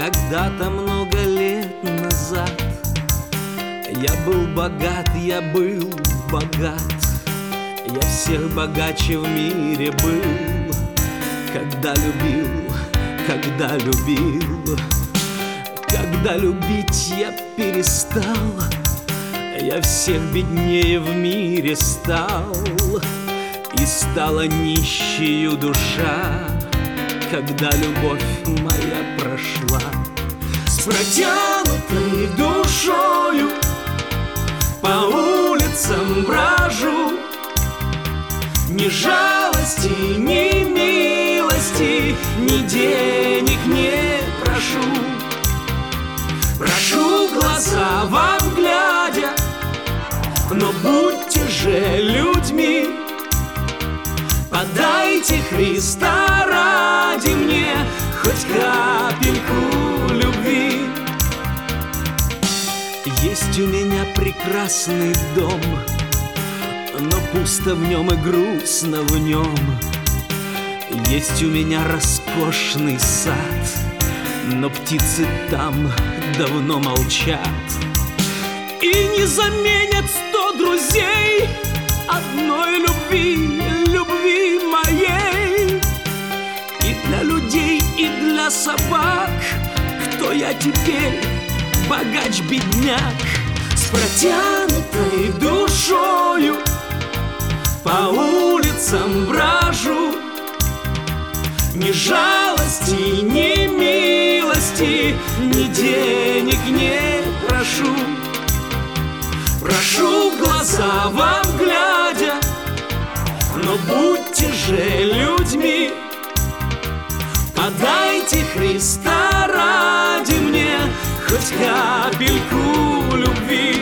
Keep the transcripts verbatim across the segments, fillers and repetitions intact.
Когда-то много лет назад я был богат, я был богат. Я всех богаче в мире был. Когда любил, когда любил, когда любить я перестал, я всех беднее в мире стал. И стала нищею душа, когда любовь моя прошла. С протянутой душою по улицам брожу, ни жалости, ни милости, ни денег не прошу. Прошу глаза вам глядя, но будьте же людьми. Подайте Христа ради мне хоть капельку любви. Есть у меня прекрасный дом, но пусто в нем и грустно в нем. Есть у меня роскошный сад, но птицы там давно молчат. И не заменят сто друзей одной любви, любви моей. И для людей, и для собак кто я теперь, богач-бедняк? С протянутой душою по улицам брожу, ни жалости, ни милости, ни денег не прошу. Прошу глаза вам глядя, но будьте же людьми. Подайте Христа ради мне хоть капельку любви.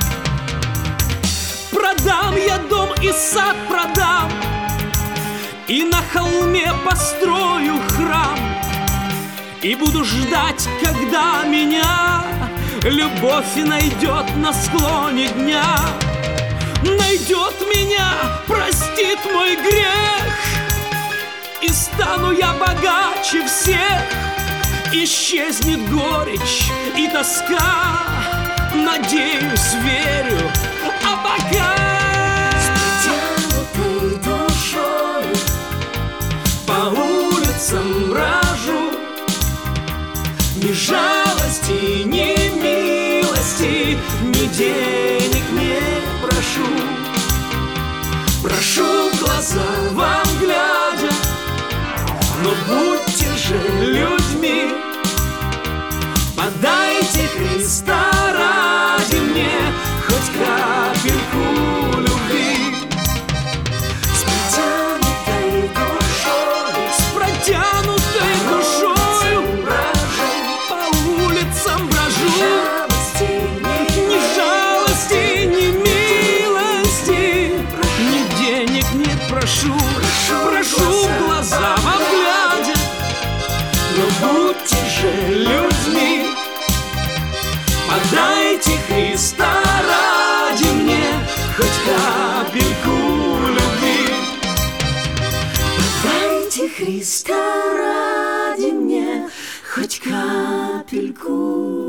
Продам я дом и сад продам, и на холме построю храм, и буду ждать, когда меня любовь найдет на склоне дня. Найдет меня, простит мой грех, и стану я богаче всех. Исчезнет горечь и тоска, надеюсь, верю, а пока с протянутой душой по улицам брожу, ни жалости, ни милости, ни денег не прошу. Прошу глаза вам глядя, но будьте же людьми. Подайте Христа ради мне хоть капельку любви. с протянутой душой С протянутой душою по улицам брожу, ни жалости, ни милости, ни денег нет прошу. Прошу глаза вам глядя, но будьте же людьми. Подайте Христа ради мне хоть капельку любви. Подайте Христа ради мне хоть капельку